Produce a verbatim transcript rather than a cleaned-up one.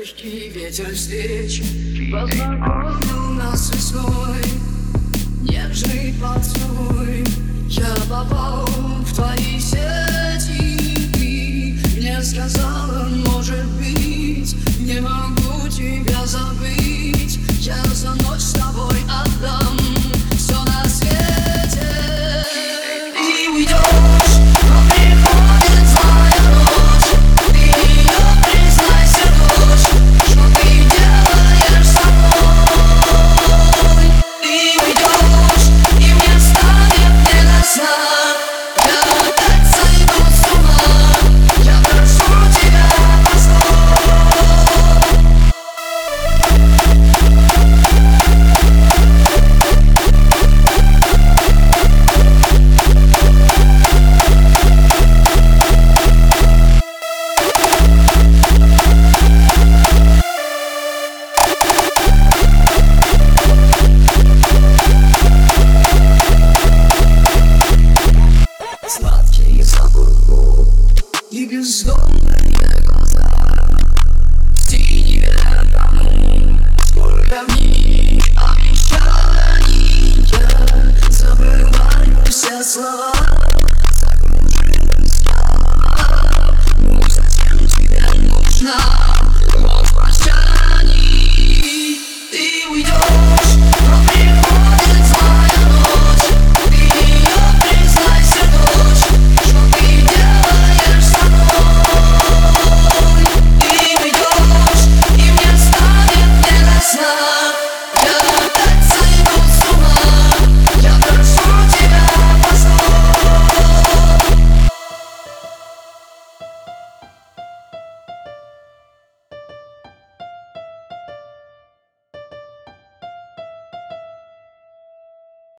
легкий ветер встреч познакомил нас весной. Нежный поцелуй, я попал в твои сети. Ты мне сказала, может быть, не могу тебя забыть. Я за ночь